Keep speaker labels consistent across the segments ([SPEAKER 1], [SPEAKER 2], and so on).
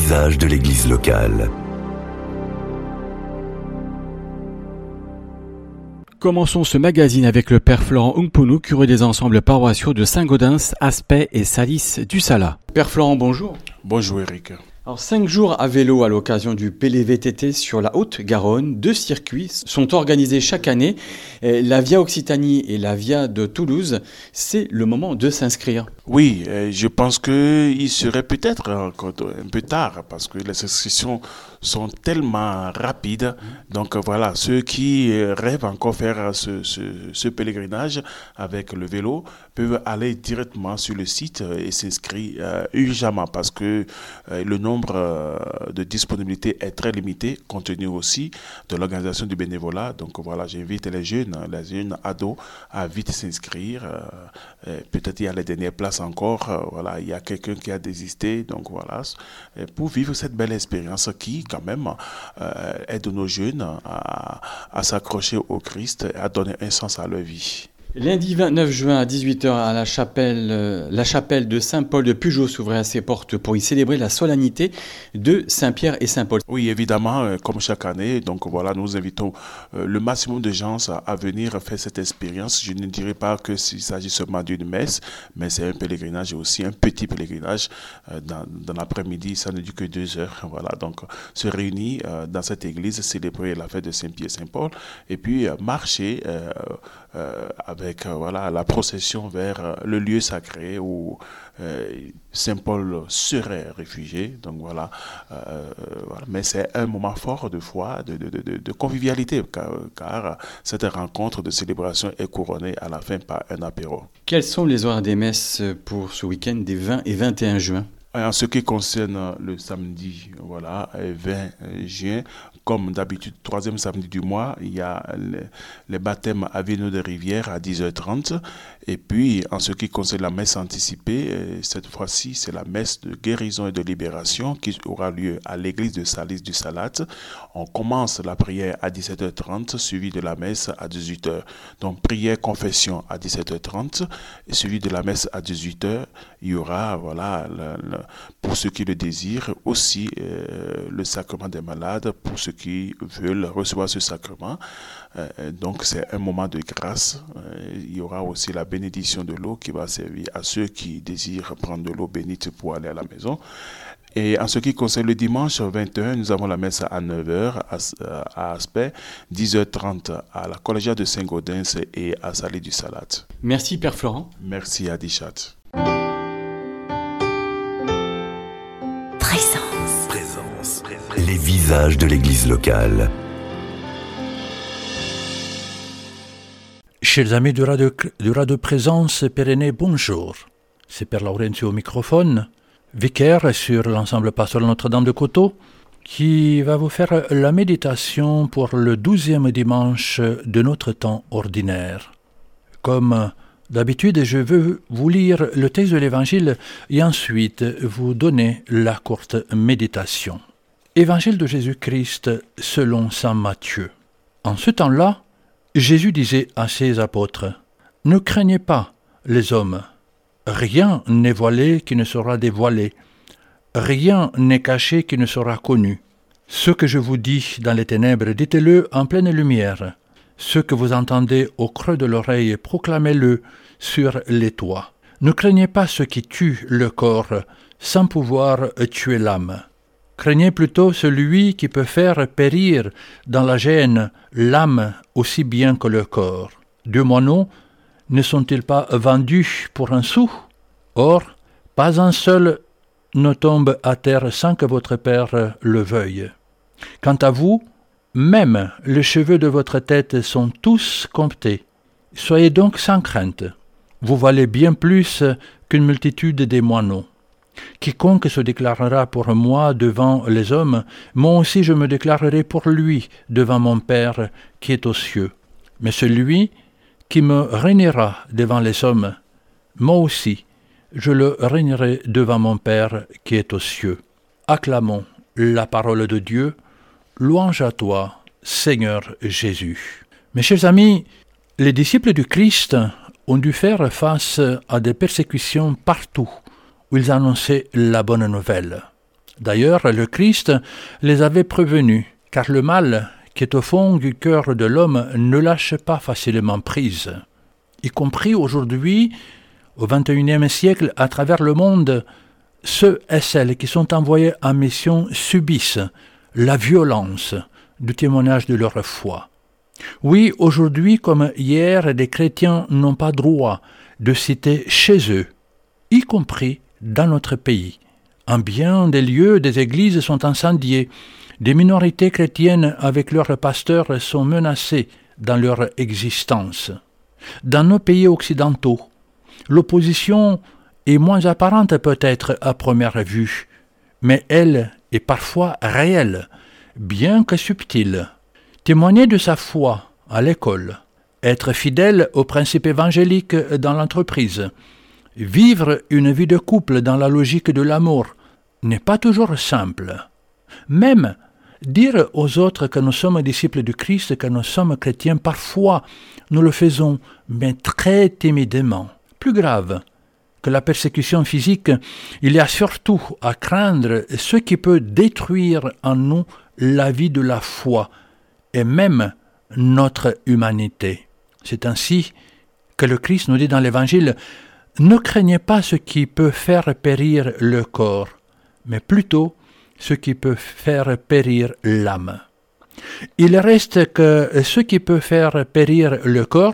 [SPEAKER 1] visages de l'église locale.
[SPEAKER 2] Commençons ce magazine avec le père Florent Ungpunu, curé des ensembles paroissiaux de Saint-Gaudens, Aspet et Salis du Sala. Père Florent, bonjour.
[SPEAKER 3] Bonjour Eric.
[SPEAKER 2] Alors, 5 jours à vélo à l'occasion du PLVTT sur la Haute-Garonne. 2 circuits sont organisés chaque année. La Via Occitanie et la Via de Toulouse, c'est le moment de s'inscrire.
[SPEAKER 3] Oui, je pense qu'il serait peut-être encore un peu tard parce que les inscriptions sont tellement rapides. Donc voilà, ceux qui rêvent encore faire ce pèlerinage avec le vélo peuvent aller directement sur le site et s'inscrire urgemment parce que le nombre de disponibilité est très limité compte tenu aussi de l'organisation du bénévolat. Donc voilà, j'invite les jeunes ados à vite s'inscrire. Peut-être il y a les dernières places encore. Voilà, il y a quelqu'un qui a désisté. Donc voilà, pour vivre cette belle expérience qui quand même aide nos jeunes à s'accrocher au Christ et à donner un sens à leur vie.
[SPEAKER 2] Lundi 29 juin à 18h à la chapelle de Saint-Paul de Pugeot s'ouvrait à ses portes pour y célébrer la solennité de Saint-Pierre et Saint-Paul.
[SPEAKER 3] Oui, évidemment, comme chaque année, donc voilà, nous invitons le maximum de gens à venir faire cette expérience. Je ne dirais pas qu'il s'agit seulement d'une messe, mais c'est un pèlerinage aussi, un petit pèlerinage. Dans l'après-midi, ça ne dure que 2 heures. Voilà, donc se réunir dans cette église, célébrer la fête de Saint-Pierre et Saint-Paul, et puis marcher avec la procession vers le lieu sacré où Saint Paul serait réfugié. Donc voilà, mais c'est un moment fort de foi, de convivialité, car cette rencontre de célébration est couronnée à la fin par un apéro.
[SPEAKER 2] Quels sont les horaires des messes pour ce week-end des 20 et 21 juin ?
[SPEAKER 3] En ce qui concerne le samedi, 20 juin, comme d'habitude, 3e samedi du mois, il y a les baptêmes à Viano de Rivière à 10h30. Et puis, en ce qui concerne la messe anticipée, cette fois-ci, c'est la messe de guérison et de libération qui aura lieu à l'église de Salis du Salat. On commence la prière à 17h30, suivi de la messe à 18h. Donc, prière, confession à 17h30, et suivi de la messe à 18h. Il y aura, pour ceux qui le désirent, aussi le sacrement des malades, pour ceux qui veulent recevoir ce sacrement. Donc c'est un moment de grâce. Il y aura aussi la bénédiction de l'eau qui va servir à ceux qui désirent prendre de l'eau bénite pour aller à la maison. Et en ce qui concerne le dimanche 21, nous avons la messe à 9h à Aspet, 10h30 à la collégiale de Saint-Gaudens et à Salis du Salat.
[SPEAKER 2] Merci Père Florent.
[SPEAKER 3] Merci Adichat.
[SPEAKER 1] Présence. Les visages de l'église locale.
[SPEAKER 4] Chers amis du Radio Présence Pyrénées, bonjour. C'est Père Laurentiu au microphone, vicaire sur l'ensemble pastoral Notre-Dame de Coteau, qui va vous faire la méditation pour le 12e dimanche de notre temps ordinaire. Comme d'habitude, je veux vous lire le texte de l'Évangile et ensuite vous donner la courte méditation. Évangile de Jésus-Christ selon saint Matthieu. En ce temps-là, Jésus disait à ses apôtres, « Ne craignez pas les hommes, rien n'est voilé qui ne sera dévoilé, rien n'est caché qui ne sera connu. Ce que je vous dis dans les ténèbres, dites-le en pleine lumière. Ce que vous entendez au creux de l'oreille, proclamez-le sur les toits. Ne craignez pas ce qui tue le corps, sans pouvoir tuer l'âme. Craignez plutôt celui qui peut faire périr dans la gêne l'âme aussi bien que le corps. 2 moineaux ne sont-ils pas vendus pour un sou? Or, pas un seul ne tombe à terre sans que votre Père le veuille. Quant à vous, même les cheveux de votre tête sont tous comptés. Soyez donc sans crainte. Vous valez bien plus qu'une multitude des moineaux. Quiconque se déclarera pour moi devant les hommes, moi aussi je me déclarerai pour lui devant mon Père qui est aux cieux. Mais celui qui me régnera devant les hommes, moi aussi je le régnerai devant mon Père qui est aux cieux. Acclamons la parole de Dieu. Louange à toi, Seigneur Jésus. Mes chers amis, les disciples du Christ ont dû faire face à des persécutions partout où ils annonçaient la bonne nouvelle. D'ailleurs, le Christ les avait prévenus, car le mal qui est au fond du cœur de l'homme ne lâche pas facilement prise. Y compris aujourd'hui, au XXIe siècle, à travers le monde, ceux et celles qui sont envoyés en mission subissent la violence du témoignage de leur foi. Oui, aujourd'hui comme hier, les chrétiens n'ont pas droit de citer chez eux, y compris dans notre pays. En bien des lieux, des églises sont incendiées, des minorités chrétiennes avec leurs pasteurs sont menacées dans leur existence. Dans nos pays occidentaux, l'opposition est moins apparente peut-être à première vue, mais elle est parfois réelle, bien que subtile. Témoigner de sa foi à l'école, être fidèle aux principes évangéliques dans l'entreprise, vivre une vie de couple dans la logique de l'amour n'est pas toujours simple. Même dire aux autres que nous sommes disciples du Christ, que nous sommes chrétiens, parfois nous le faisons, mais très timidement. Plus grave que la persécution physique, il y a surtout à craindre ce qui peut détruire en nous la vie de la foi et même notre humanité. C'est ainsi que le Christ nous dit dans l'Évangile « Ne craignez pas ce qui peut faire périr le corps, mais plutôt ce qui peut faire périr l'âme. » Il reste que ce qui peut faire périr le corps,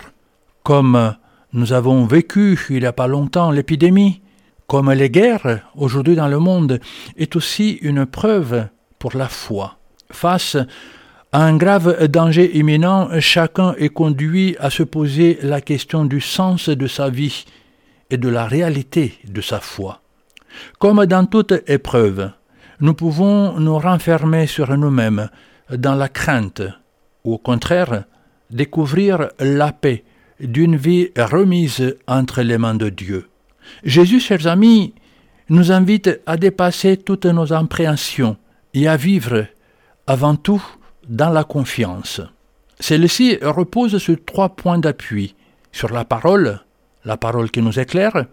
[SPEAKER 4] comme nous avons vécu il n'y a pas longtemps l'épidémie, comme les guerres aujourd'hui dans le monde, est aussi une preuve pour la foi. Face à un grave danger imminent, chacun est conduit à se poser la question du sens de sa vie et de la réalité de sa foi. Comme dans toute épreuve, nous pouvons nous renfermer sur nous-mêmes dans la crainte, ou au contraire, découvrir la paix d'une vie remise entre les mains de Dieu. Jésus, chers amis, nous invite à dépasser toutes nos appréhensions et à vivre, avant tout, dans la confiance. Celle-ci repose sur 3 points d'appui, sur la parole qui nous éclaire,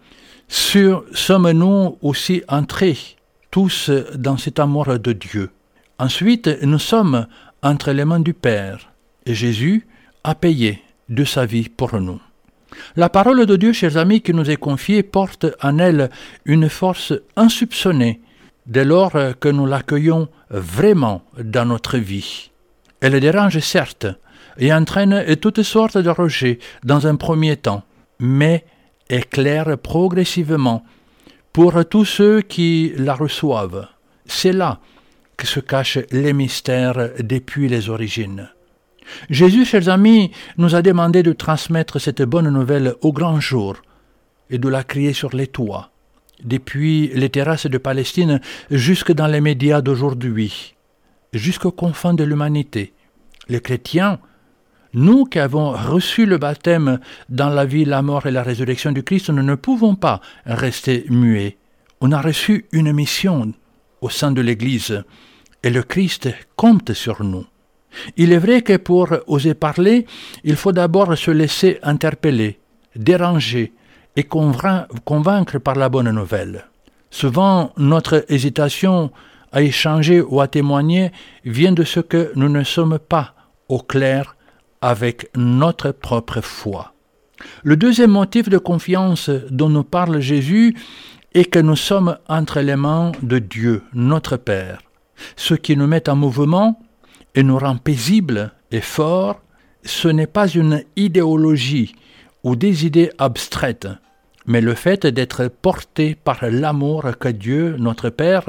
[SPEAKER 4] sur sommes-nous aussi entrés tous dans cet amour de Dieu. Ensuite, nous sommes entre les mains du Père, et Jésus a payé de sa vie pour nous. La parole de Dieu, chers amis, qui nous est confiée, porte en elle une force insoupçonnée dès lors que nous l'accueillons vraiment dans notre vie. Elle dérange certes et entraîne toutes sortes de rejets dans un premier temps, mais éclaire progressivement pour tous ceux qui la reçoivent. C'est là que se cachent les mystères depuis les origines. Jésus, chers amis, nous a demandé de transmettre cette bonne nouvelle au grand jour et de la crier sur les toits, depuis les terrasses de Palestine jusque dans les médias d'aujourd'hui, jusqu'aux confins de l'humanité. Les chrétiens, nous qui avons reçu le baptême dans la vie, la mort et la résurrection du Christ, nous ne pouvons pas rester muets. On a reçu une mission au sein de l'Église et le Christ compte sur nous. Il est vrai que pour oser parler, il faut d'abord se laisser interpeller, déranger et convaincre par la bonne nouvelle. Souvent, notre hésitation à échanger ou à témoigner vient de ce que nous ne sommes pas au clair avec notre propre foi. Le deuxième motif de confiance dont nous parle Jésus est que nous sommes entre les mains de Dieu, notre Père. Ce qui nous met en mouvement et nous rend paisibles et forts, ce n'est pas une idéologie ou des idées abstraites, mais le fait d'être porté par l'amour que Dieu, notre Père,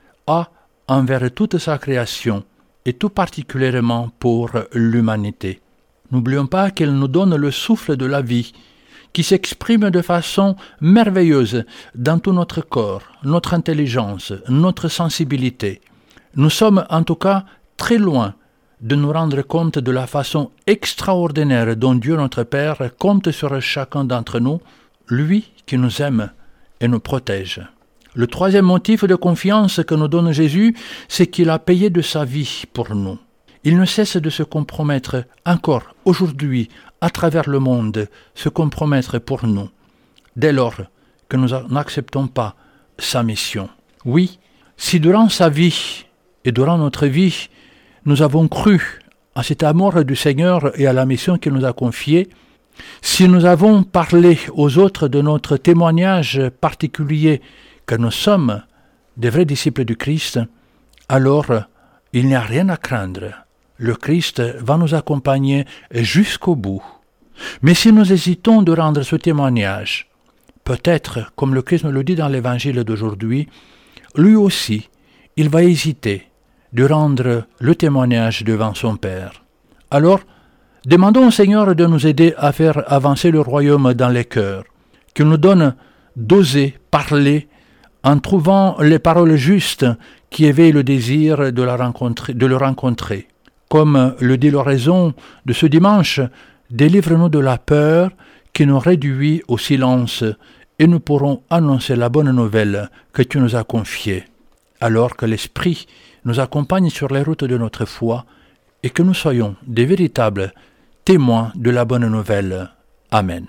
[SPEAKER 4] a envers toute sa création, et tout particulièrement pour l'humanité. N'oublions pas qu'il nous donne le souffle de la vie, qui s'exprime de façon merveilleuse dans tout notre corps, notre intelligence, notre sensibilité. Nous sommes en tout cas très loin de nous rendre compte de la façon extraordinaire dont Dieu notre Père compte sur chacun d'entre nous, lui qui nous aime et nous protège. Le troisième motif de confiance que nous donne Jésus, c'est qu'il a payé de sa vie pour nous. Il ne cesse de se compromettre encore aujourd'hui à travers le monde, se compromettre pour nous, dès lors que nous n'acceptons pas sa mission. Oui, Si durant sa vie et durant notre vie, nous avons cru à cet amour du Seigneur et à la mission qu'il nous a confiée, si nous avons parlé aux autres de notre témoignage particulier que nous sommes des vrais disciples du Christ, alors il n'y a rien à craindre. Le Christ va nous accompagner jusqu'au bout. Mais si nous hésitons de rendre ce témoignage, peut-être, comme le Christ nous le dit dans l'Évangile d'aujourd'hui, lui aussi, il va hésiter de rendre le témoignage devant son Père. Alors, demandons au Seigneur de nous aider à faire avancer le royaume dans les cœurs, qu'il nous donne d'oser parler en trouvant les paroles justes qui éveillent le désir de le rencontrer. Comme le dit l'oraison de ce dimanche, délivre-nous de la peur qui nous réduit au silence et nous pourrons annoncer la bonne nouvelle que tu nous as confiée. Alors que l'Esprit nous accompagne sur les routes de notre foi et que nous soyons des véritables témoins de la bonne nouvelle. Amen.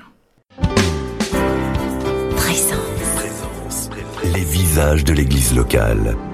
[SPEAKER 1] Les visages de l'Église locale.